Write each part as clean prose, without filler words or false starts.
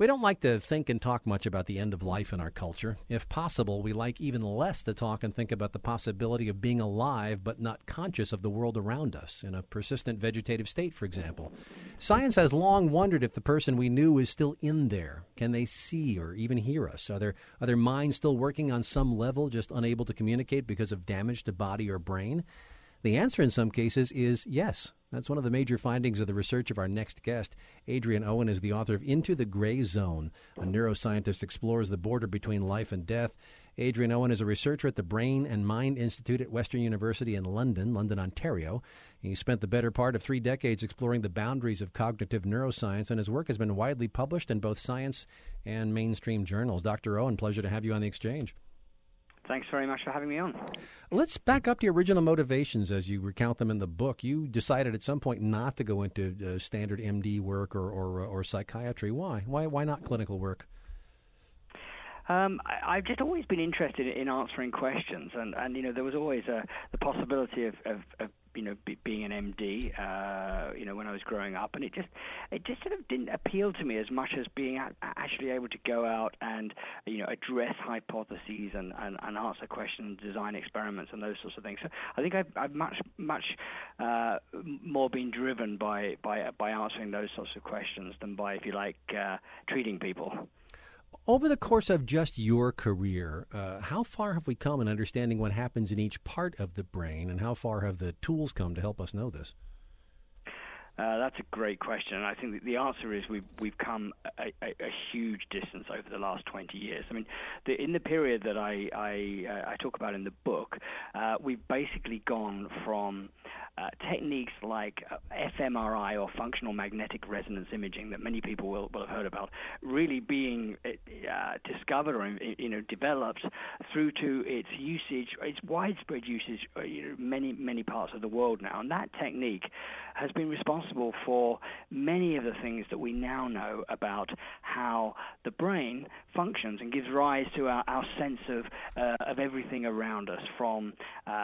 We don't like to think and talk much about the end of life in our culture. If possible, we like even less to talk and think about the possibility of being alive but not conscious of the world around us, in a persistent vegetative state, for example. Science has long wondered if the person we knew is still in there. Can they see or even hear us? Are their minds still working on some level, just unable to communicate because of damage to body or brain? The answer in some cases is yes. That's one of the major findings of the research of our next guest. Adrian Owen is the author of Into the Gray Zone. A neuroscientist explores the border between life and death. Adrian Owen is a researcher at the Brain and Mind Institute at Western University in London, Ontario. He spent the better part of 3 decades exploring the boundaries of cognitive neuroscience, and his work has been widely published in both science and mainstream journals. Dr. Owen, pleasure to have you on the exchange. Thanks very much for having me on. Let's back up to your original motivations as you recount them in the book. You decided at some point not to go into standard MD work or psychiatry. Why? Why not clinical work? I've just always been interested in answering questions, and there was always the possibility of being an MD, when I was growing up, and it just sort of didn't appeal to me as much as being actually able to go out and address hypotheses and answer questions, design experiments, and those sorts of things. So I think I've much more been driven by answering those sorts of questions than by, if you like, treating people. Over the course of just your career, how far have we come in understanding what happens in each part of the brain, and how far have the tools come to help us know this? That's a great question, and I think that the answer is we've come a huge distance over the last 20 years. I mean, in the period that I talk about in the book, we've basically gone from techniques like fMRI, or functional magnetic resonance imaging, that many people will have heard about, really being discovered or developed, through to its usage, its widespread usage, many parts of the world now. And that technique has been responsible for many of the things that we now know about how the brain functions and gives rise to our sense of everything around us, from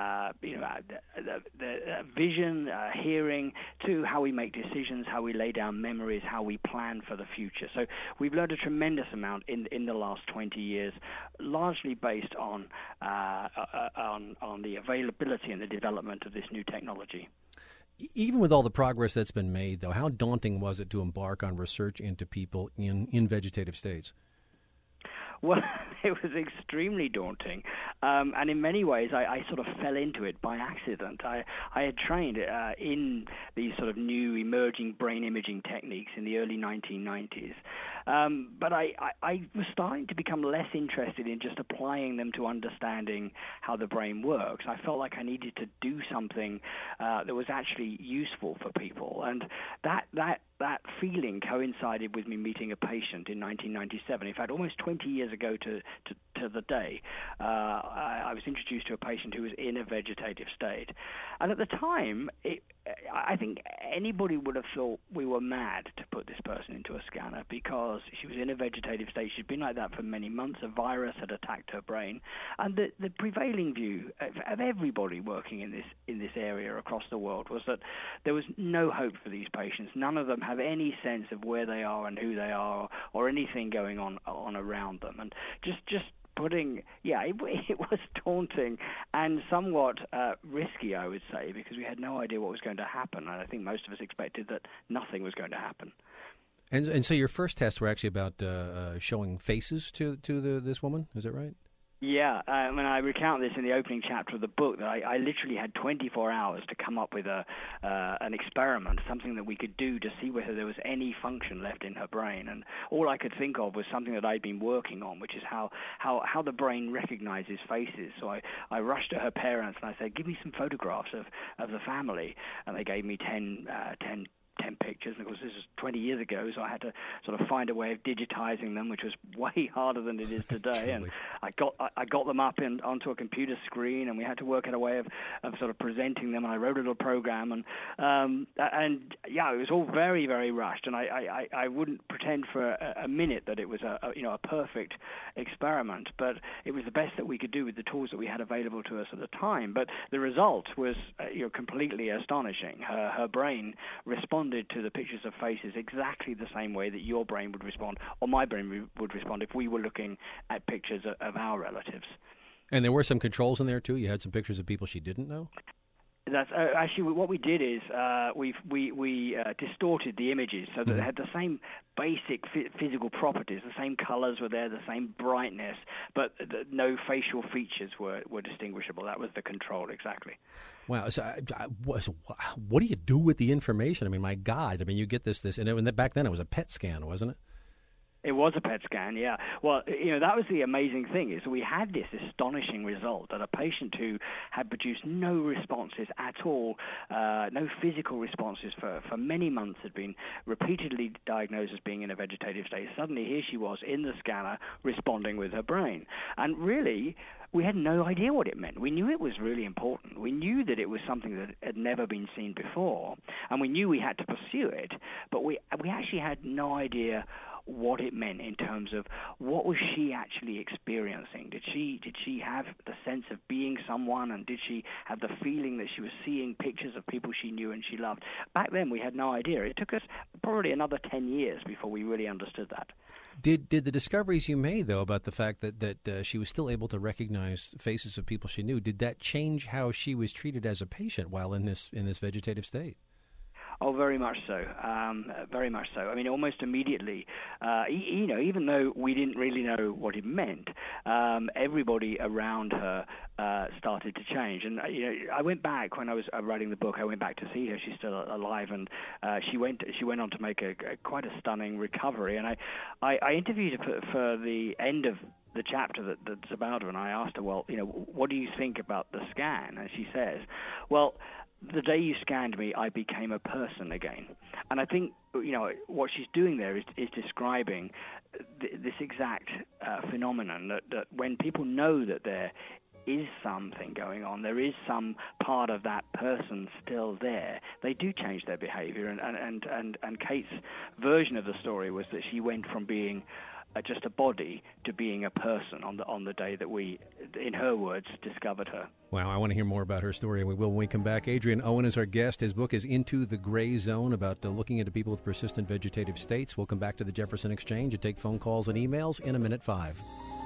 the vision, hearing, to how we make decisions, how we lay down memories, how we plan for the future. So we've learned a tremendous amount in the last 20 years, largely based on the availability and the development of this new technology. Even with all the progress that's been made, though, how daunting was it to embark on research into people in vegetative states? Well, it was extremely daunting, and in many ways I sort of fell into it by accident. I had trained in these sort of new emerging brain imaging techniques in the early 1990s, but I was starting to become less interested in just applying them to understanding how the brain works. I felt like I needed to do something that was actually useful for people, and that feeling coincided with me meeting a patient in 1997. In fact, almost 20 years ago to the day, I was introduced to a patient who was in a vegetative state. And at the time, I think anybody would have thought we were mad to put this person into a scanner, because she was in a vegetative state. She'd been like that for many months. A virus had attacked her brain. And the prevailing view of everybody working in this area across the world was that there was no hope for these patients. None of them have any sense of where they are and who they are, or anything going on around them. And just putting, it was daunting and somewhat risky, I would say, because we had no idea what was going to happen, and I think most of us expected that nothing was going to happen. And so your first tests were actually about showing faces to this woman, is that right? Yeah, when I recount this in the opening chapter of the book, that I literally had 24 hours to come up with an experiment, something that we could do to see whether there was any function left in her brain. And all I could think of was something that I'd been working on, which is how the brain recognizes faces. So I rushed to her parents and I said, give me some photographs of the family. And they gave me 10 pictures, and of course this was 20 years ago, so I had to sort of find a way of digitizing them, which was way harder than it is today. And I got them up onto a computer screen, and we had to work out a way of sort of presenting them. And I wrote a little program, and it was all very, very rushed. And I wouldn't pretend for a minute that it was a perfect experiment, but it was the best that we could do with the tools that we had available to us at the time. But the result was completely astonishing. Her brain responded responded to the pictures of faces exactly the same way that your brain would respond, or my brain would respond if we were looking at pictures of our relatives. And there were some controls in there, too? You had some pictures of people she didn't know? That's actually what we did is we distorted the images so that they had the same basic physical properties, the same colors were there, the same brightness, but no facial features were distinguishable. That was the control, exactly. Wow. So, what do you do with the information? I mean, my God. I mean, you get this, and back then it was a PET scan, wasn't it? It was a PET scan, yeah. Well, that was the amazing thing, is we had this astonishing result that a patient who had produced no responses at all, no physical responses for many months, had been repeatedly diagnosed as being in a vegetative state. Suddenly, here she was in the scanner responding with her brain. And really, we had no idea what it meant. We knew it was really important. We knew that it was something that had never been seen before, and we knew we had to pursue it, but we actually had no idea what it meant in terms of what was she actually experiencing. Did she have the sense of being someone, and did she have the feeling that she was seeing pictures of people she knew and she loved? Back then we had no idea. It took us probably another 10 years before we really understood that. Did the discoveries you made, though, about the fact that she was still able to recognize faces of people she knew, did that change how she was treated as a patient while in this vegetative state? Oh, very much so. Very much so. I mean, almost immediately, even though we didn't really know what it meant, everybody around her started to change. And, I went back when I was writing the book. I went back to see her. She's still alive, and she went on to make quite a stunning recovery. And I interviewed her for the end of the chapter that's about her, and I asked her, well, what do you think about the scan? And she says, well, the day you scanned me, I became a person again. And I think, what she's doing there is describing this exact phenomenon, that when people know that there is something going on, there is some part of that person still there, they do change their behavior. And Kate's version of the story was that she went from being just a body to being a person on the day that we, in her words, discovered her. Wow, I want to hear more about her story, and we will when we come back. Adrian Owen is our guest. His book is Into the Gray Zone, about looking into people with persistent vegetative states. We'll come back to the Jefferson Exchange and take phone calls and emails in a minute 5.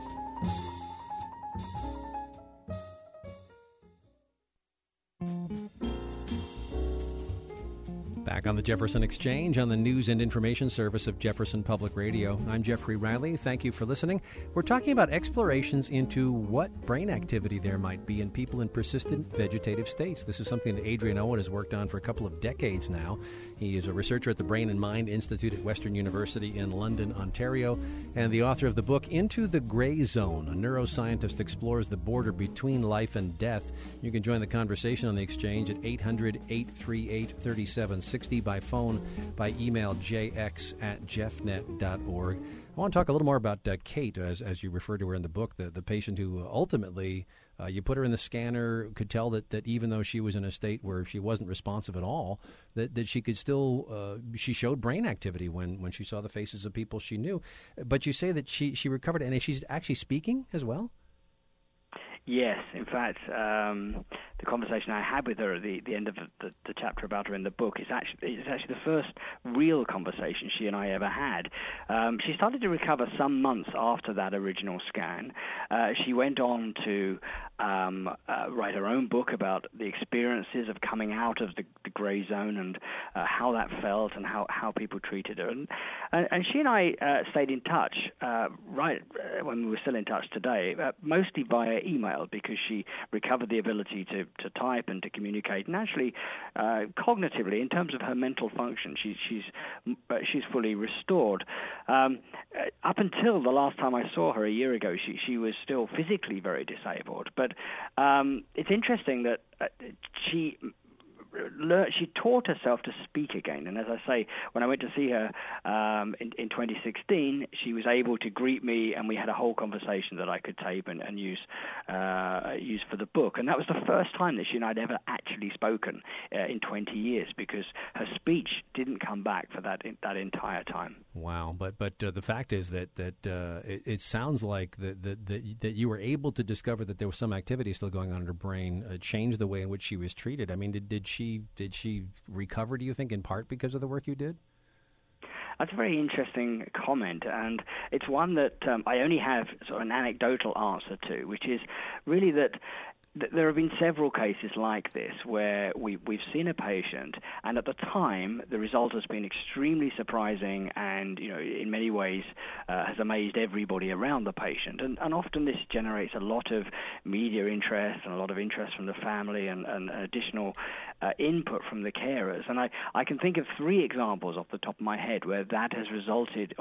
Back on the Jefferson Exchange on the News and Information Service of Jefferson Public Radio. I'm Jeffrey Riley. Thank you for listening. We're talking about explorations into what brain activity there might be in people in persistent vegetative states. This is something that Adrian Owen has worked on for a couple of decades now. He is a researcher at the Brain and Mind Institute at Western University in London, Ontario, and the author of the book Into the Gray Zone. A neuroscientist explores the border between life and death. You can join the conversation on the Exchange at 800-838-3760 by phone, by email jx@jeffnet.org. I want to talk a little more about Kate, as you refer to her in the book, the patient who ultimately, you put her in the scanner, could tell that even though she was in a state where she wasn't responsive at all, that she could still, she showed brain activity when she saw the faces of people she knew. But you say that she recovered, and she's actually speaking as well? Yes, in fact, the conversation I had with her at the end of the chapter about her in the book is actually the first real conversation she and I ever had. She started to recover some months after that original scan. She went on to write her own book about the experiences of coming out of the gray zone and how that felt and how people treated her. And she and I stayed in touch right when we were still in touch today, mostly via email, because she recovered the ability to type and to communicate, and actually cognitively, in terms of her mental function, she's fully restored. Up until the last time I saw her a year ago, she was still physically very disabled. But it's interesting that she taught herself to speak again. And as I say, when I went to see her in 2016, she was able to greet me, and we had a whole conversation that I could tape and use for the book. And that was the first time that she and I had ever actually spoken in 20 years, because her speech didn't come back for that entire time. Wow. But the fact is that it sounds like that you were able to discover that there was some activity still going on in her brain, change the way in which she was treated. I mean, did she did she recover, do you think, in part because of the work you did? That's a very interesting comment, and it's one that I only have sort of an anecdotal answer to, which is really that there have been several cases like this where we've seen a patient, and at the time the result has been extremely surprising, and in many ways has amazed everybody around the patient. And often this generates a lot of media interest and a lot of interest from the family and additional input from the carers. And I can think of 3 examples off the top of my head where that has resulted,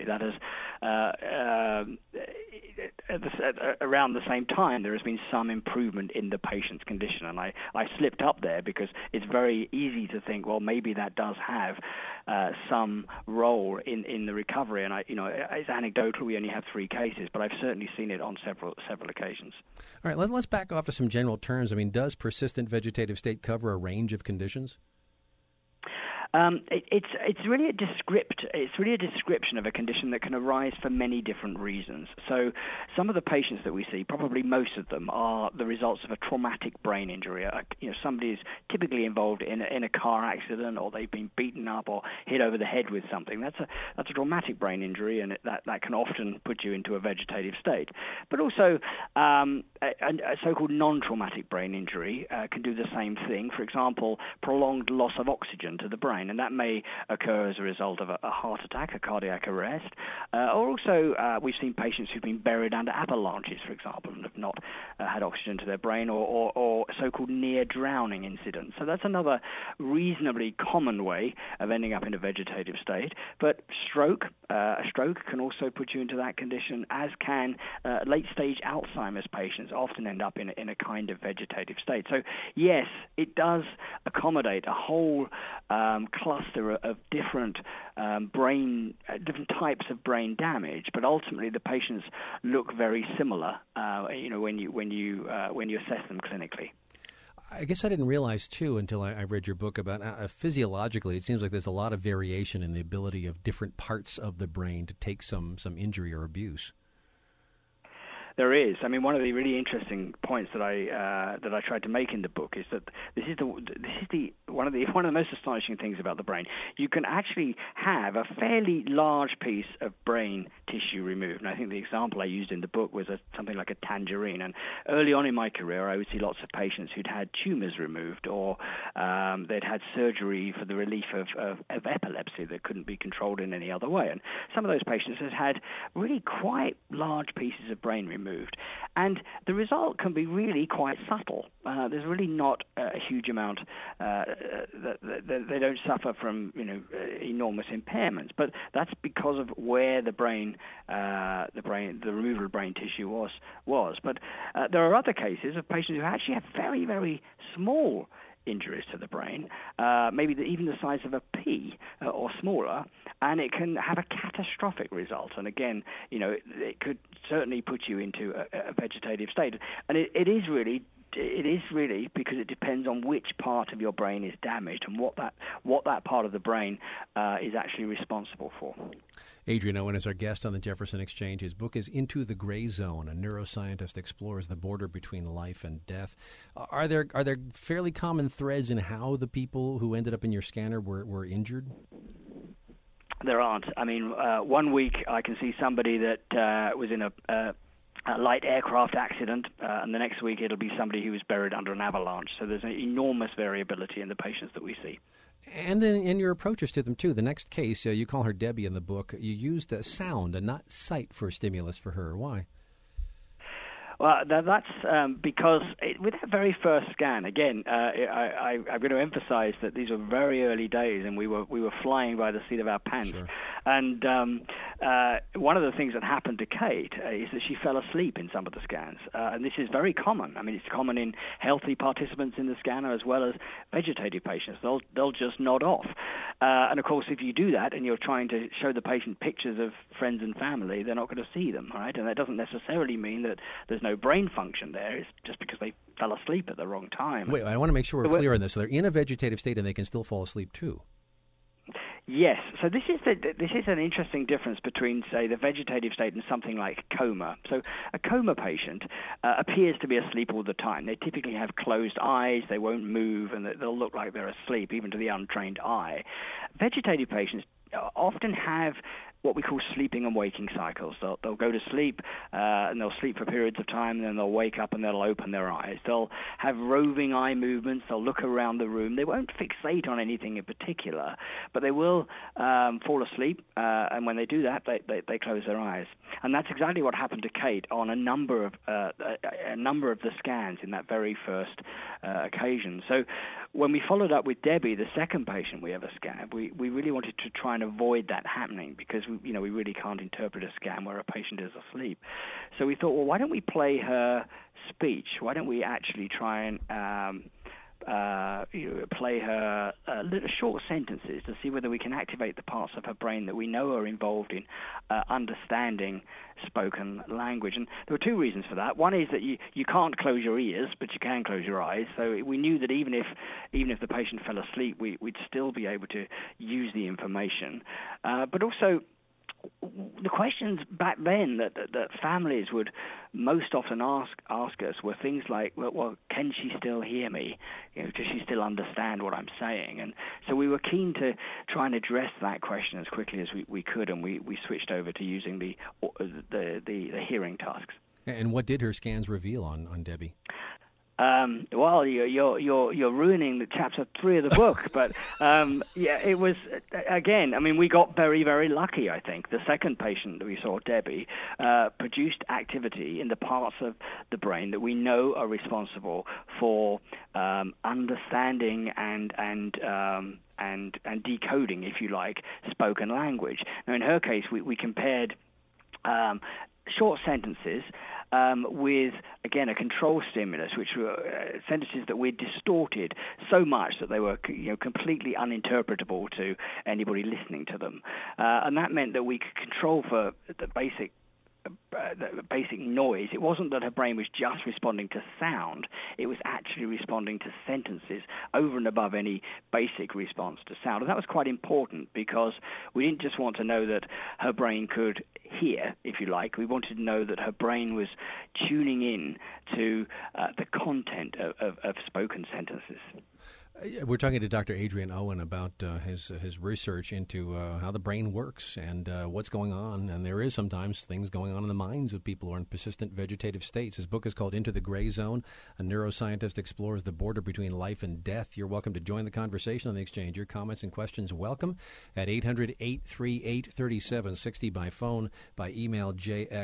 around the same time there has been some improvement in the patient's condition. And I slipped up there because it's very easy to think, well, maybe that does have some role in the recovery. And it's anecdotal. We only have 3 cases, but I've certainly seen it on several occasions. All right, let's back off to some general terms. I mean, does persistent vegetative state cover a range of conditions? It's really a description of a condition that can arise for many different reasons. So some of the patients that we see, probably most of them, are the results of a traumatic brain injury. Somebody is typically involved in a car accident, or they've been beaten up or hit over the head with something. That's a traumatic brain injury, and that can often put you into a vegetative state. But also a so-called non-traumatic brain injury can do the same thing. For example, prolonged loss of oxygen to the brain. And that may occur as a result of a heart attack, a cardiac arrest. Or also, we've seen patients who've been buried under avalanches, for example, and have not had oxygen to their brain, or so-called near-drowning incidents. So that's another reasonably common way of ending up in a vegetative state. But a stroke can also put you into that condition, as can late-stage Alzheimer's patients often end up in a kind of vegetative state. So, yes, it does accommodate a whole cluster of different different types of brain damage, but ultimately the patients look very similar. When you assess them clinically. I guess I didn't realize too until I read your book about physiologically. It seems like there's a lot of variation in the ability of different parts of the brain to take some injury or abuse. There is. I mean, one of the really interesting points that I tried to make in the book is that this is one of the most astonishing things about the brain. You can actually have a fairly large piece of brain tissue removed. And I think the example I used in the book was something like a tangerine. And early on in my career, I would see lots of patients who'd had tumors removed, or they'd had surgery for the relief of epilepsy that couldn't be controlled in any other way. And some of those patients had really quite large pieces of brain removed. And the result can be really quite subtle. There's really not a huge amount they don't suffer from enormous impairments, but that's because of where the removal of brain tissue was. But there are other cases of patients who actually have very, very small injuries to the brain, maybe even the size of a pea or smaller, and it can have a catastrophic result. And again, it could certainly put you into a vegetative state. And it is really because it depends on which part of your brain is damaged and what that part of the brain is actually responsible for. Adrian Owen is our guest on the Jefferson Exchange. His book is Into the Gray Zone. A neuroscientist explores the border between life and death. Are there fairly common threads in how the people who ended up in your scanner were injured? There aren't. I mean, one week I can see somebody that was in a light aircraft accident, and the next week it'll be somebody who was buried under an avalanche. So there's an enormous variability in the patients that we see. And in your approaches to them, too. The next case, you call her Debbie in the book. You used sound and not sight for stimulus for her. Why? Well, that's because with that very first scan, again, I'm going to emphasize that these were very early days, and we were flying by the seat of our pants. Sure. And one of the things that happened to Kate is that she fell asleep in some of the scans, and this is very common. I mean, it's common in healthy participants in the scanner as well as vegetative patients. They'll just nod off, and of course, if you do that and you're trying to show the patient pictures of friends and family, they're not going to see them, right? And that doesn't necessarily mean that there's no brain function there. It's just because they fell asleep at the wrong time. Wait, I want to make sure we're clear on this. So they're in a vegetative state and they can still fall asleep too. Yes. So this is an interesting difference between, say, the vegetative state and something like coma. So a coma patient appears to be asleep all the time. They typically have closed eyes, they won't move, and they'll look like they're asleep, even to the untrained eye. Vegetative patients often have what we call sleeping and waking cycles. They'll go to sleep and they'll sleep for periods of time, and then they'll wake up and they'll open their eyes. They'll have roving eye movements. They'll look around the room. They won't fixate on anything in particular, but they will fall asleep, and when they do that, they close their eyes. And that's exactly what happened to Kate on a number of the scans in that very first occasion. So when we followed up with Debbie, the second patient we ever scanned, we really wanted to try and avoid that happening, because we really can't interpret a scan where a patient is asleep. So we thought, well, why don't we play her speech? Why don't we actually try and play her little short sentences to see whether we can activate the parts of her brain that we know are involved in understanding spoken language. And there were two reasons for that. One is that you can't close your ears, but you can close your eyes. So we knew that even if the patient fell asleep, we'd still be able to use the information. But also, the questions back then that families would most often ask us were things like, well, can she still hear me? Does she still understand what I'm saying? And so we were keen to try and address that question as quickly as we could, and we switched over to using the hearing tasks. And what did her scans reveal on Debbie? Well, you're ruining the chapter 3 of the book, but it was, again, I mean, we got very, very lucky, I think. The second patient that we saw, Debbie, produced activity in the parts of the brain that we know are responsible for understanding and decoding, if you like, spoken language. Now, in her case, we compared short sentences with, again, a control stimulus, which were sentences that were distorted so much that they were completely uninterpretable to anybody listening to them. And that meant that we could control for the basic noise. It wasn't that her brain was just responding to sound. It was actually responding to sentences over and above any basic response to sound. And that was quite important, because we didn't just want to know that her brain could hear, if you like. We wanted to know that her brain was tuning in to the content of spoken sentences. We're talking to Dr. Adrian Owen about his research into how the brain works and what's going on. And there is sometimes things going on in the minds of people who are in persistent vegetative states. His book is called Into the Gray Zone. A neuroscientist explores the border between life and death. You're welcome to join the conversation on The Exchange. Your comments and questions welcome at 800-838-3760 by phone, by email,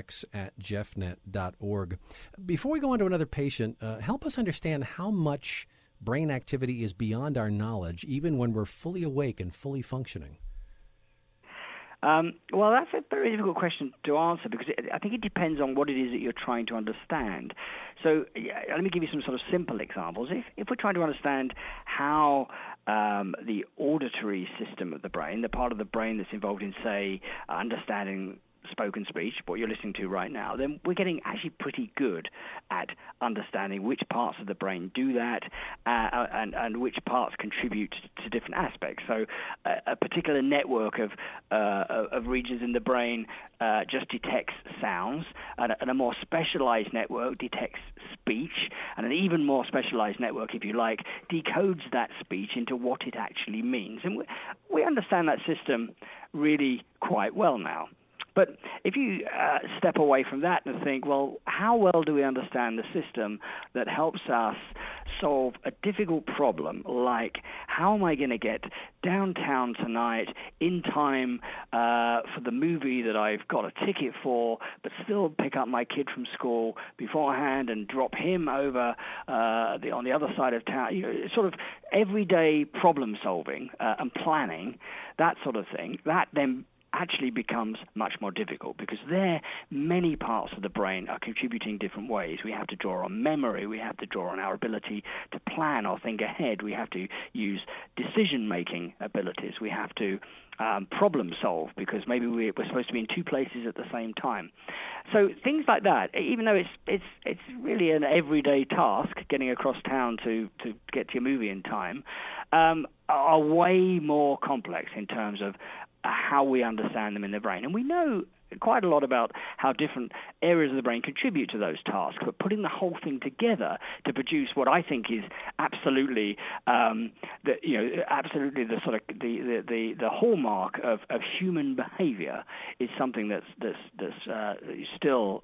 jx@jeffnet.org. Before we go on to another patient, help us understand how much brain activity is beyond our knowledge, even when we're fully awake and fully functioning. Well, that's a very difficult question to answer, because I think it depends on what it is that you're trying to understand. So let me give you some sort of simple examples. If we're trying to understand how the auditory system of the brain, the part of the brain that's involved in, say, understanding spoken speech, what you're listening to right now, then we're getting actually pretty good at understanding which parts of the brain do that and which parts contribute to different aspects. So a particular network of regions in the brain just detects sounds, and a more specialized network detects speech, and an even more specialized network, if you like, decodes that speech into what it actually means. And we understand that system really quite well now. But if you step away from that and think, well, how well do we understand the system that helps us solve a difficult problem, like how am I going to get downtown tonight in time for the movie that I've got a ticket for, but still pick up my kid from school beforehand and drop him over on the other side of town? Sort of everyday problem solving and planning, that sort of thing. That then actually becomes much more difficult, because there many parts of the brain are contributing different ways. We have to draw on memory, we have to draw on our ability to plan or think ahead, we have to use decision-making abilities, we have to problem solve, because maybe we're supposed to be in two places at the same time. So things like that, even though it's really an everyday task, getting across town to get to your movie in time, are way more complex in terms of how we understand them in the brain. And we know quite a lot about how different areas of the brain contribute to those tasks, but putting the whole thing together to produce what I think is absolutely absolutely the sort of the hallmark of human behavior is something that's still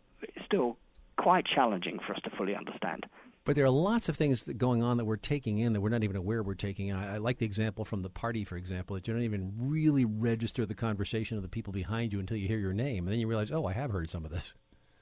quite challenging for us to fully understand. But there are lots of things going on that we're taking in that we're not even aware we're taking in. I like the example from the party, for example, that you don't even really register the conversation of the people behind you until you hear your name. And then you realize, oh, I have heard some of this.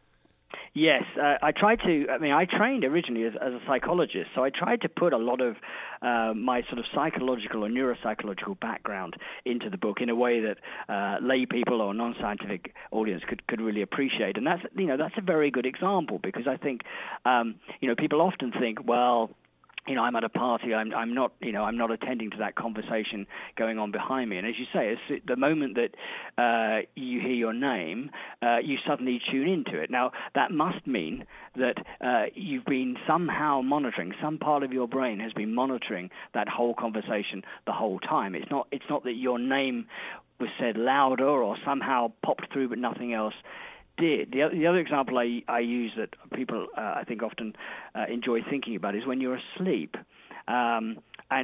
Yes, I trained originally as a psychologist, so I tried to put a lot of my sort of psychological or neuropsychological background into the book in a way that lay people or non-scientific audience could really appreciate. And that's a very good example, because I think people often think, well, I'm at a party. I'm not attending to that conversation going on behind me. And as you say, it's the moment that you hear your name, you suddenly tune into it. Now, that must mean that you've been somehow monitoring. Some part of your brain has been monitoring that whole conversation the whole time. It's not that your name was said louder or somehow popped through, but nothing else did. The other example I use that people I think often enjoy thinking about is when you're asleep. And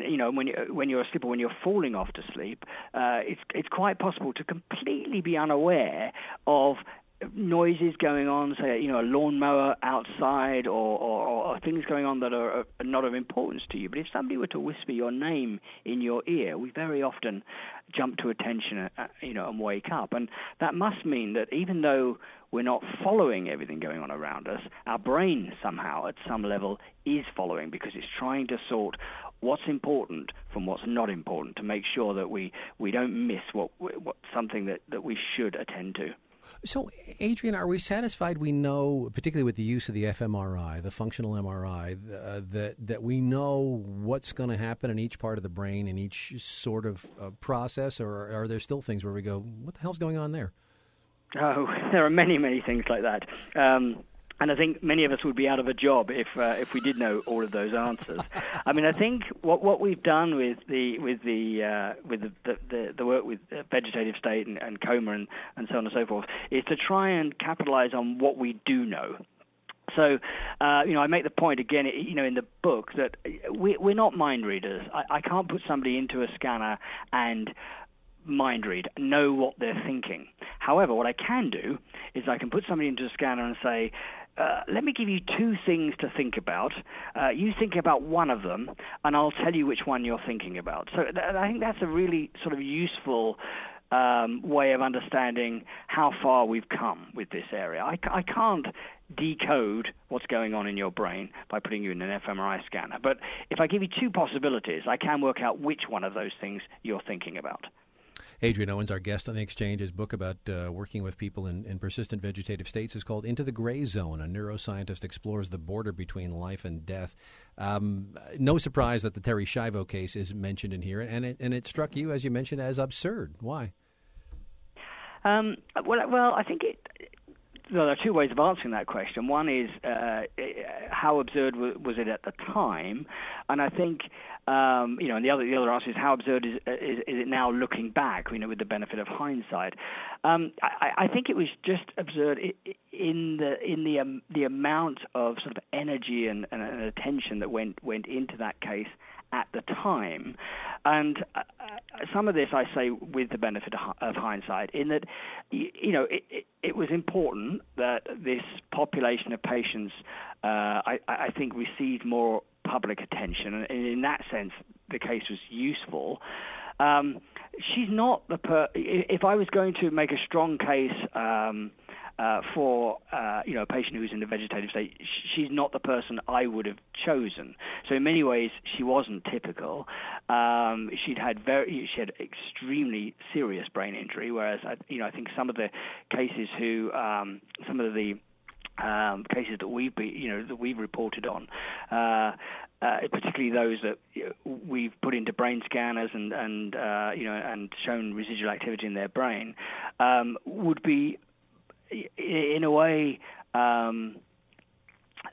when you're asleep or when you're falling off to sleep, it's quite possible to completely be unaware of noises going on, say, a lawnmower outside or things going on that are not of importance to you. But if somebody were to whisper your name in your ear, we very often jump to attention, and wake up. And that must mean that even though we're not following everything going on around us, our brain somehow at some level is following, because it's trying to sort what's important from what's not important to make sure that we don't miss what something that we should attend to. So, Adrian, are we satisfied we know, particularly with the use of the fMRI, the functional MRI, that we know what's going to happen in each part of the brain in each sort of process, or are there still things where we go, what the hell's going on there? Oh, there are many, many things like that. And I think many of us would be out of a job if we did know all of those answers. I mean, I think what we've done with the work with vegetative state and coma and so on and so forth is to try and capitalize on what we do know. So, I make the point again, in the book that we're not mind readers. I can't put somebody into a scanner and mind read, know what they're thinking. However, what I can do is I can put somebody into a scanner and say, let me give you two things to think about. You think about one of them, and I'll tell you which one you're thinking about. So I think that's a really sort of useful way of understanding how far we've come with this area. I can't decode what's going on in your brain by putting you in an fMRI scanner. But if I give you two possibilities, I can work out which one of those things you're thinking about. Adrian Owens, our guest on The Exchange. His book about working with people in persistent vegetative states is called Into the Gray Zone. A neuroscientist explores the border between life and death. No surprise that the Terri Schiavo case is mentioned in here, and it struck you, as you mentioned, as absurd. Why? Well, I think there are two ways of answering that question. One is how absurd was it at the time, and I think and the other answer is how absurd is it now looking back, with the benefit of hindsight. I think it was just absurd in the amount of sort of energy and attention that went into that case at the time. And some of this I say with the benefit of hindsight, in that, it was important that this population of patients, I think, received more public attention. And in that sense, the case was useful. She's not if I was going to make a strong case for a patient who's in the vegetative state, she's not the person I would have chosen. So in many ways, she wasn't typical. She had extremely serious brain injury, whereas I think some of the cases cases that we've reported on, particularly those that we've put into brain scanners and shown residual activity in their brain, would be in a way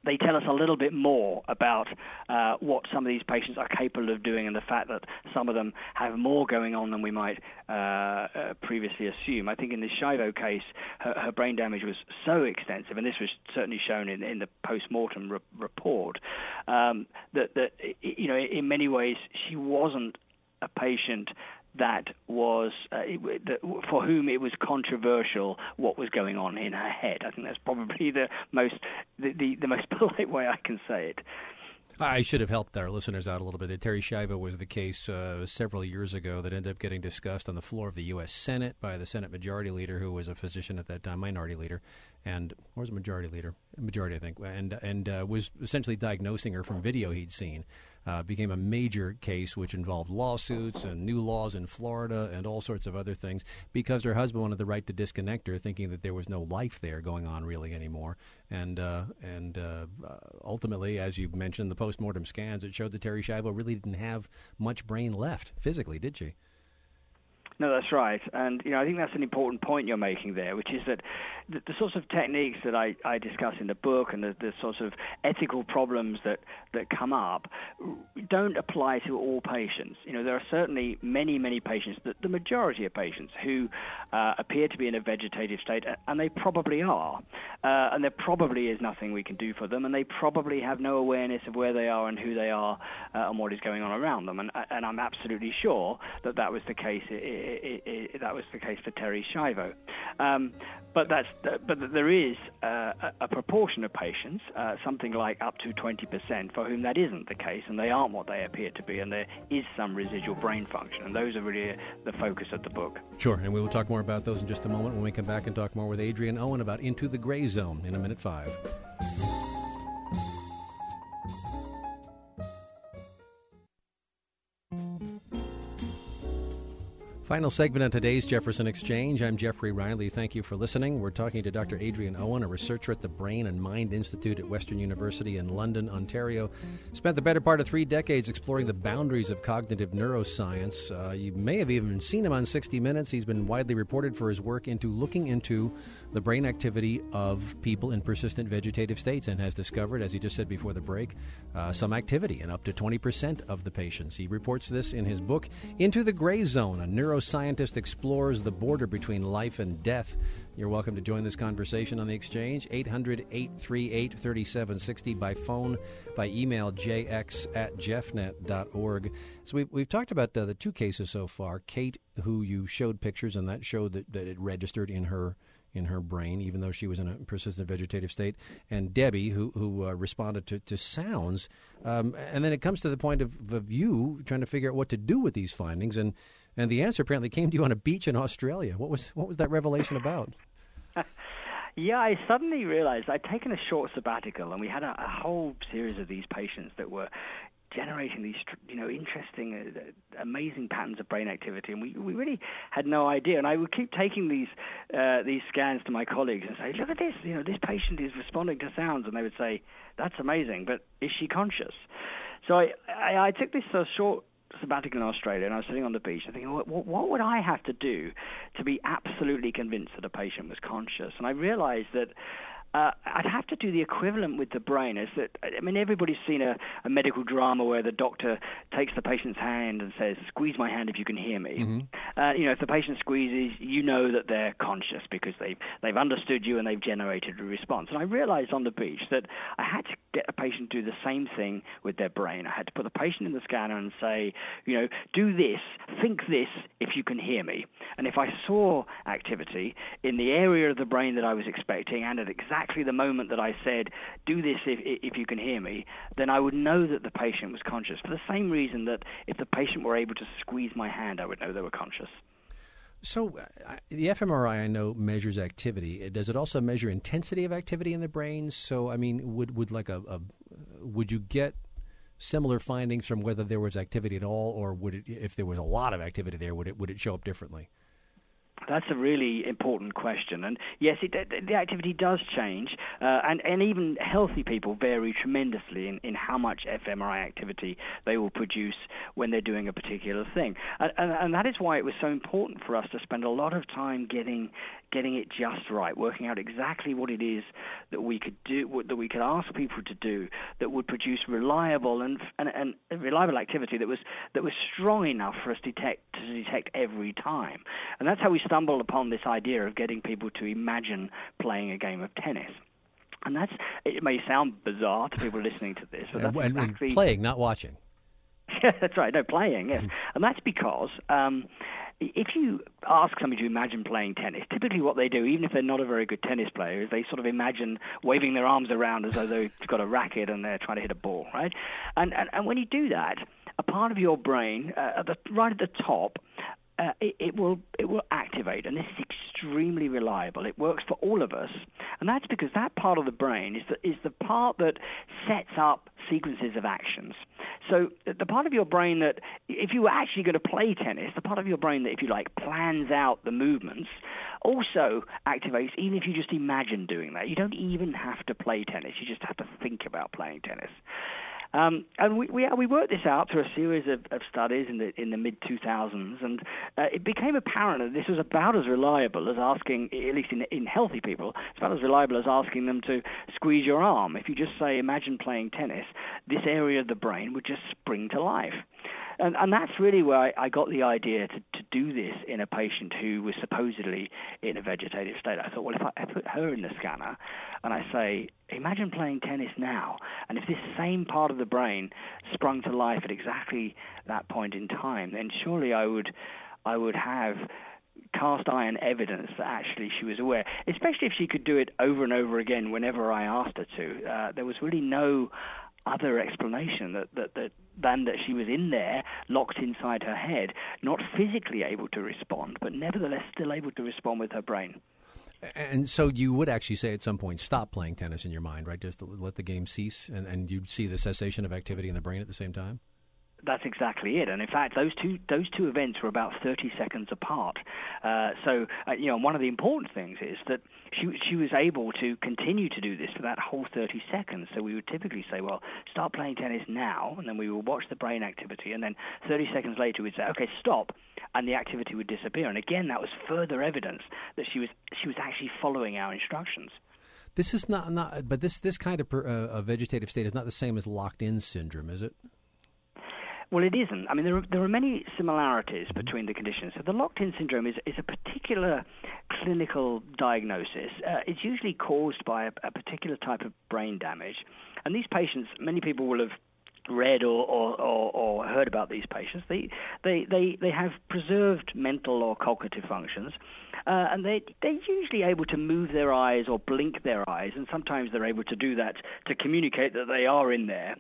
they tell us a little bit more about what some of these patients are capable of doing, and the fact that some of them have more going on than we might previously assume. I think in the Schiavo case, her brain damage was so extensive, and this was certainly shown in the post-mortem report, that in many ways she wasn't a patient that was for whom it was controversial what was going on in her head. I think that's probably the most polite way I can say it. I should have helped our listeners out a little bit. The Terri Schiavo was the case several years ago that ended up getting discussed on the floor of the U.S. Senate by the Senate Majority Leader, who was a physician at that time, Minority Leader, or was it Majority Leader? Majority, I think, and was essentially diagnosing her from video he'd seen. Became a major case which involved lawsuits and new laws in Florida and all sorts of other things because her husband wanted the right to disconnect her, thinking that there was no life there going on really anymore. And ultimately, as you mentioned, the postmortem scans, it showed that Terri Schiavo really didn't have much brain left physically, did she? No, that's right. And, I think that's an important point you're making there, which is that the sorts of techniques that I discuss in the book and the sorts of ethical problems that come up don't apply to all patients. There are certainly many, many patients, the majority of patients, who appear to be in a vegetative state, and they probably are. And there probably is nothing we can do for them, and they probably have no awareness of where they are and who they are and what is going on around them. And I'm absolutely sure that was the case. That was the case for Terri Schiavo, but there is a proportion of patients, something like up to 20%, for whom that isn't the case, and they aren't what they appear to be, and there is some residual brain function, and those are really the focus of the book. Sure, and we will talk more about those in just a moment when we come back and talk more with Adrian Owen about Into the Gray Zone in a minute 5. Final segment on today's Jefferson Exchange. I'm Jeffrey Riley. Thank you for listening. We're talking to Dr. Adrian Owen, a researcher at the Brain and Mind Institute at Western University in London, Ontario. Spent the better part of 3 decades exploring the boundaries of cognitive neuroscience. You may have even seen him on 60 Minutes. He's been widely reported for his work into looking into the brain activity of people in persistent vegetative states, and has discovered, as he just said before the break, some activity in up to 20% of the patients. He reports this in his book, Into the Gray Zone, a neuroscientist explores the border between life and death. You're welcome to join this conversation on the Exchange, 800-838-3760, by phone, by email, jx@jeffnet.org. So we've talked about the 2 cases so far. Kate, who you showed pictures, and that showed that it registered in her brain, even though she was in a persistent vegetative state, and Debbie, who responded to sounds. And then it comes to the point of you trying to figure out what to do with these findings, and the answer apparently came to you on a beach in Australia. What was that revelation about? Yeah, I suddenly realized I'd taken a short sabbatical, and we had a whole series of these patients that were generating these, interesting, amazing patterns of brain activity, and we really had no idea. And I would keep taking these scans to my colleagues and say, "Look at this! This patient is responding to sounds," and they would say, "That's amazing, but is she conscious?" So I took this short sabbatical in Australia, and I was sitting on the beach and thinking, what would I have to do to be absolutely convinced that a patient was conscious? And I realized that I'd have to do the equivalent with the brain. Everybody's seen a medical drama where the doctor takes the patient's hand and says, "Squeeze my hand if you can hear me." Mm-hmm. If the patient squeezes, you know that they're conscious because they've understood you and they've generated a response. And I realized on the beach that I had to get a patient to do the same thing with their brain. I had to put the patient in the scanner and say, do this, think this if you can hear me. And if I saw activity in the area of the brain that I was expecting, and at exactly the moment that I said, "Do this if you can hear me," then I would know that the patient was conscious, for the same reason that if the patient were able to squeeze my hand, I would know they were conscious. So the fMRI, I know, measures activity. Does it also measure intensity of activity in the brain? So, would you get similar findings from whether there was activity at all, or would it, if there was a lot of activity there, would it show up differently? That's a really important question. And yes, the activity does change, and even healthy people vary tremendously in how much fMRI activity they will produce when they're doing a particular thing. And that is why it was so important for us to spend a lot of time getting getting it just right, working out exactly what it is that we could do, that we could ask people to do, that would produce reliable and reliable activity that was strong enough for us to detect every time. And that's how we stumbled upon this idea of getting people to imagine playing a game of tennis. And it may sound bizarre to people listening to this, but that's exactly... And playing, not watching. Yeah, that's right. No, playing, yes. And that's because if you ask somebody to imagine playing tennis, typically what they do, even if they're not a very good tennis player, is they sort of imagine waving their arms around as though they've got a racket and they're trying to hit a ball, right? And when you do that, a part of your brain, right at the top, it will activate, and this is extremely reliable. It works for all of us, and that's because that part of the brain is the part that sets up sequences of actions. So the part of your brain that, if you were actually going to play tennis, the part of your brain that, if you like, plans out the movements, also activates even if you just imagine doing that. You don't even have to play tennis. You just have to think about playing tennis. And we worked this out through a series of studies in the mid-2000s, and it became apparent that this was about as reliable as asking, at least in healthy people, it's about as reliable as asking them to squeeze your arm. If you just say, imagine playing tennis, this area of the brain would just spring to life. And that's really where I got the idea to do this in a patient who was supposedly in a vegetative state. I thought, well, if I put her in the scanner and I say, imagine playing tennis now, and if this same part of the brain sprung to life at exactly that point in time, then surely I would have cast iron evidence that actually she was aware, especially if she could do it over and over again whenever I asked her to. There was really no other explanation than that she was in there, locked inside her head, not physically able to respond, but nevertheless still able to respond with her brain. And so you would actually say at some point, stop playing tennis in your mind, right? Just to let the game cease, and you'd see the cessation of activity in the brain at the same time? That's exactly it, and in fact, those two events were about 30 seconds apart. So one of the important things is that she was able to continue to do this for that whole 30 seconds. So we would typically say, well, start playing tennis now, and then we would watch the brain activity, and then 30 seconds later we'd say, okay, stop, and the activity would disappear. And again, that was further evidence that she was actually following our instructions. This is not, but this kind of a vegetative state is not the same as locked-in syndrome, is it? Well, it isn't. I mean, there are many similarities between the conditions. So the locked-in syndrome is a particular clinical diagnosis. It's usually caused by a particular type of brain damage. And these patients, many people will have read or heard about these patients. They have preserved mental or cognitive functions, and they're usually able to move their eyes or blink their eyes, and sometimes they're able to do that to communicate that they are in there.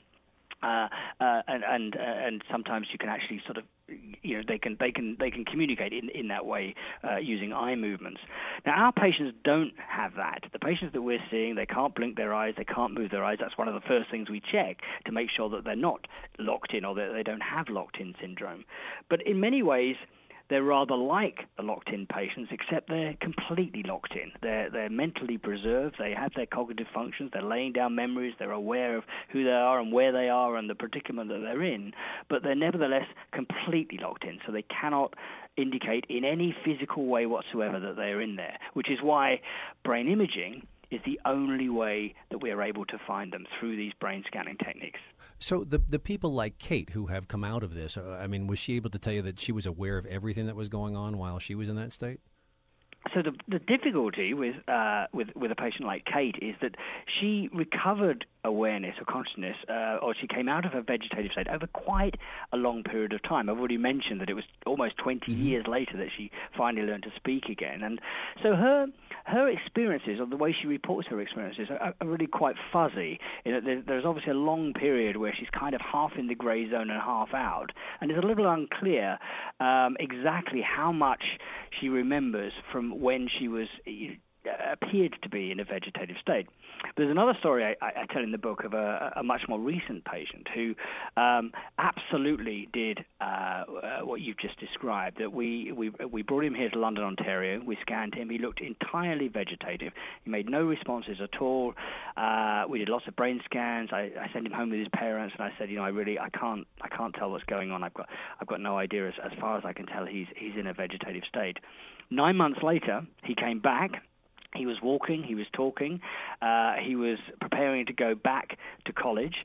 And sometimes you can actually sort of, they can communicate in that way using eye movements. Now, our patients don't have that. The patients that we're seeing, they can't blink their eyes, they can't move their eyes. That's one of the first things we check to make sure that they're not locked in or that they don't have locked-in syndrome. But in many ways, they're rather like the locked-in patients, except they're completely locked in. They're mentally preserved. They have their cognitive functions. They're laying down memories. They're aware of who they are and where they are and the predicament that they're in. But they're nevertheless completely locked in, so they cannot indicate in any physical way whatsoever that they're in there, which is why brain imaging is the only way that we are able to find them, through these brain scanning techniques. So the people like Kate who have come out of this, I mean, was she able to tell you that she was aware of everything that was going on while she was in that state? So the difficulty with a patient like Kate is that she recovered awareness or consciousness, or she came out of her vegetative state over quite a long period of time. I've already mentioned that it was almost 20 years later that she finally learned to speak again. And so her experiences, or the way she reports her experiences, are really quite fuzzy. There's obviously a long period where she's kind of half in the grey zone and half out, and it's a little unclear exactly how much she remembers from when she was appeared to be in a vegetative state. There's another story I tell in the book of a much more recent patient who absolutely did what you've just described. That we brought him here to London, Ontario. We scanned him. He looked entirely vegetative. He made no responses at all. We did lots of brain scans. I sent him home with his parents, and I said, I can't tell what's going on. I've got no idea. As far as I can tell, he's in a vegetative state. 9 months later, he came back. He was walking, he was talking, he was preparing to go back to college.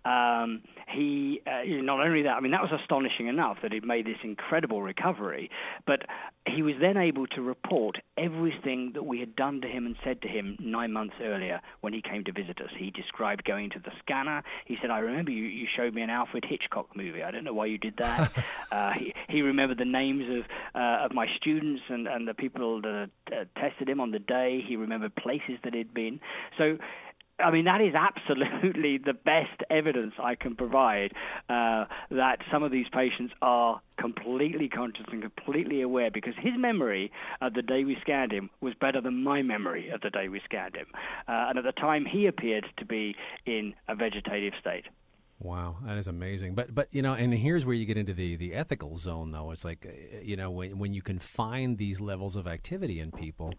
He not only that, that was astonishing enough that he'd made this incredible recovery, but he was then able to report everything that we had done to him and said to him 9 months earlier when he came to visit us. He described going to the scanner. He said, I remember you showed me an Alfred Hitchcock movie. I don't know why you did that. He remembered the names of my students and the people that tested him on the day. He remembered places that he'd been. So, that is absolutely the best evidence I can provide that some of these patients are completely conscious and completely aware, because his memory of the day we scanned him was better than my memory of the day we scanned him. And at the time, he appeared to be in a vegetative state. Wow, that is amazing. But and here's where you get into the ethical zone, though. It's like, when you can find these levels of activity in people.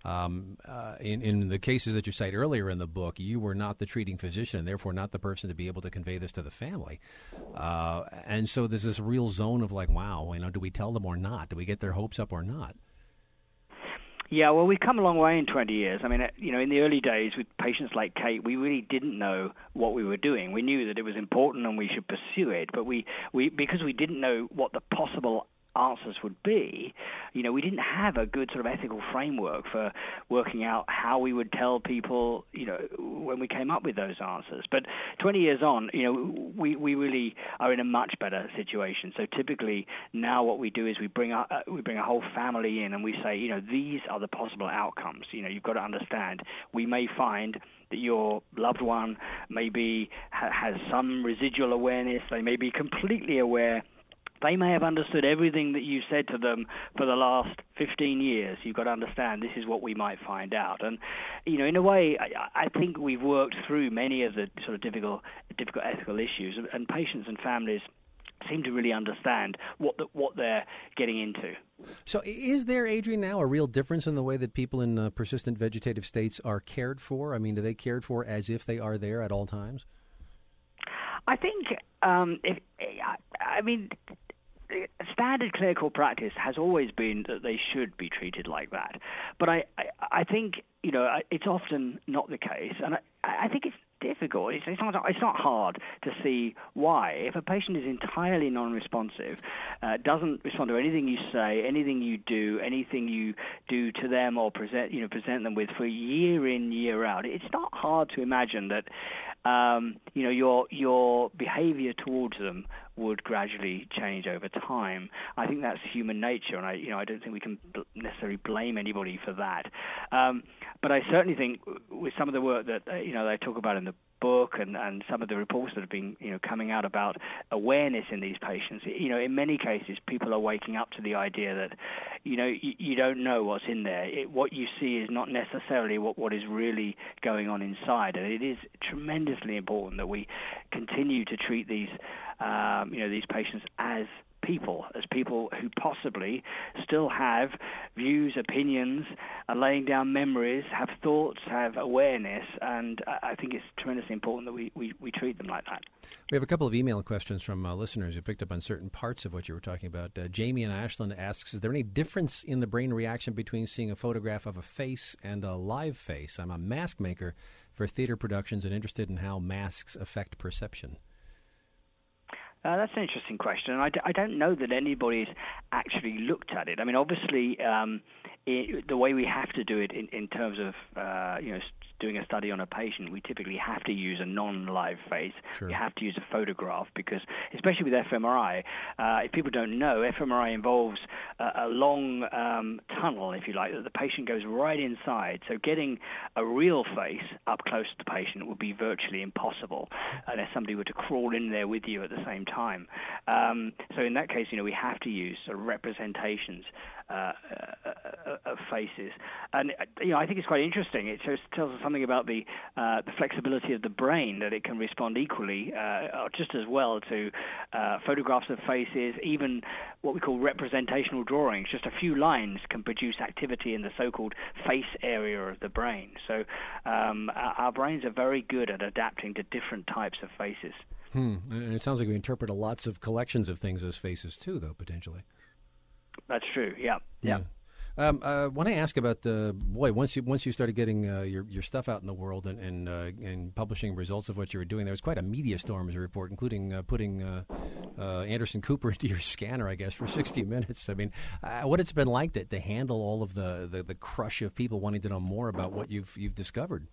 In the cases that you cite earlier in the book, you were not the treating physician, and therefore not the person to be able to convey this to the family. And so there's this real zone of like, wow, do we tell them or not? Do we get their hopes up or not? Yeah, well, we've come a long way in 20 years. In the early days with patients like Kate, we really didn't know what we were doing. We knew that it was important and we should pursue it, but we because we didn't know what the possible answers would be, we didn't have a good sort of ethical framework for working out how we would tell people, when we came up with those answers. But 20 years on, we really are in a much better situation. So typically now what we do is we bring a whole family in and we say, these are the possible outcomes. You've got to understand, we may find that your loved one maybe has some residual awareness. They may be completely aware. They may have understood everything that you said to them for the last 15 years. You've got to understand this is what we might find out. And, in a way, I think we've worked through many of the sort of difficult ethical issues, and patients and families seem to really understand what they're getting into. So is there, Adrian, now a real difference in the way that people in persistent vegetative states are cared for? Do they cared for as if they are there at all times? I think standard clinical practice has always been that they should be treated like that. But I think, it's often not the case. And I think it's difficult. It's not hard to see why. If a patient is entirely non-responsive, doesn't respond to anything you say, anything you do, anything you do to them or present them with for year in, year out, it's not hard to imagine that your behavior towards them would gradually change over time. I think that's human nature, and I don't think we can necessarily blame anybody for that. But I certainly think with some of the work that they talk about in the book and some of the reports that have been coming out about awareness in these patients, in many cases people are waking up to the idea that you don't know what's in there. What you see is not necessarily what is really going on inside, and it is tremendously important that we continue to treat these patients as people who possibly still have views, opinions, are laying down memories, have thoughts, have awareness, and I think it's tremendously important that we treat them like that. We have a couple of email questions from listeners who picked up on certain parts of what you were talking about. Jamie in Ashland asks, is there any difference in the brain reaction between seeing a photograph of a face and a live face? I'm a mask maker for theater productions and interested in how masks affect perception. That's an interesting question, and I don't know that anybody's actually looked at it. Obviously, the way we have to do it in terms of doing a study on a patient, we typically have to use a non-live face. Sure. You have to use a photograph because, especially with fMRI, if people don't know, fMRI involves a long tunnel, if you like, that the patient goes right inside. So getting a real face up close to the patient would be virtually impossible unless somebody were to crawl in there with you at the same time. time. So in that case, we have to use sort of representations of faces, and I think it's quite interesting. It tells us something about the flexibility of the brain, that it can respond equally, just as well to photographs of faces, even what we call representational drawings. Just a few lines can produce activity in the so-called face area of the brain. So our brains are very good at adapting to different types of faces. And it sounds like we interpret lots of collections of things as faces too, though, potentially. That's true. Yeah. I want to ask about once you started getting your stuff out in the world and publishing results of what you were doing, there was quite a media storm, as a report, including putting Anderson Cooper into your scanner, I guess, for 60 Minutes. I mean, what it's been like to handle all of the crush of people wanting to know more about what you've discovered.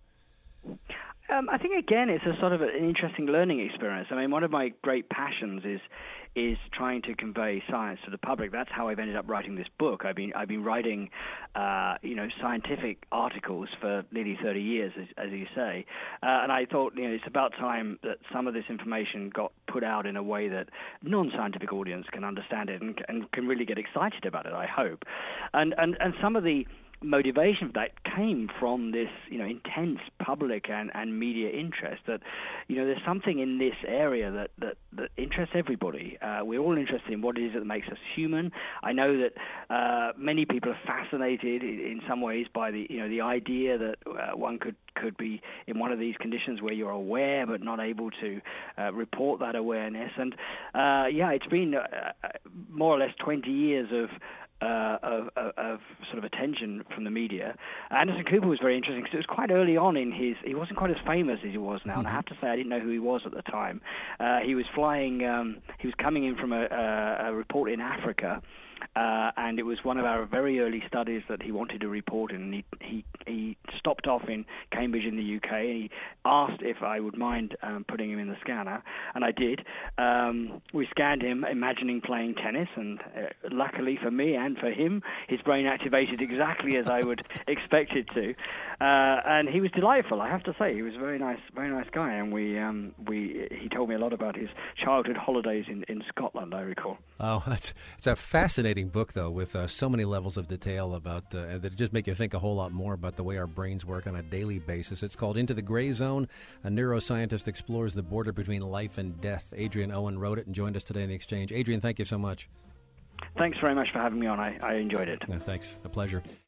I think, again, it's a sort of an interesting learning experience. I mean, one of my great passions is trying to convey science to the public. That's how I've ended up writing this book. I've been writing, scientific articles for nearly 30 years, as you say, and I thought, it's about time that some of this information got put out in a way that non-scientific audience can understand it and can really get excited about it, I hope. And some of the motivation for that came from this, intense public and media interest. That, there's something in this area that interests everybody. We're all interested in what it is that makes us human. I know that many people are fascinated in some ways by the idea that one could be in one of these conditions where you're aware but not able to report that awareness. And it's been more or less 20 years of sort of attention from the media. Anderson Cooper was very interesting because it was quite early on he wasn't quite as famous as he was now, and I have to say I didn't know who he was at the time. He was coming in from a report in Africa, and it was one of our very early studies that he wanted to report in. And he stopped off in Cambridge in the UK, and he asked if I would mind putting him in the scanner, and I did. We scanned him, imagining playing tennis, and luckily for me and for him, his brain activated exactly as I would expect it to, and he was delightful. I have to say, he was a very nice guy, and he told me a lot about his childhood holidays in Scotland, I recall. Oh, it's a fascinating book, though, with so many levels of detail about that just make you think a whole lot more about the way our brains work on a daily basis. It's called Into the Gray Zone. A neuroscientist explores the border between life and death. Adrian Owen wrote it and joined us today in the exchange. Adrian, thank you so much. Thanks very much for having me on. I enjoyed it. Thanks. A pleasure.